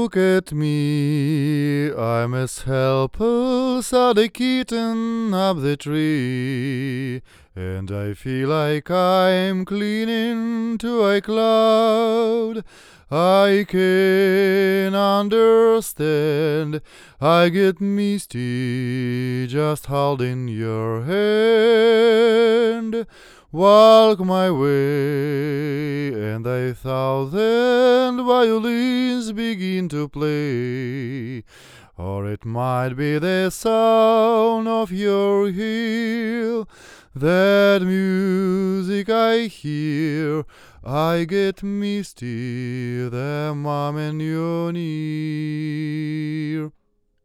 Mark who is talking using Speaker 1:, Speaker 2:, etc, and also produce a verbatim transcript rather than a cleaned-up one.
Speaker 1: look at me, I'm as helpless as the kitten up the tree, and I feel like I'm clinging to a cloud. I can understand, I get misty just holding your hand. Walk my way, and a thousand violins begin to play. Or it might be the sound of your heel, that music I hear. I get misty the moment you're near.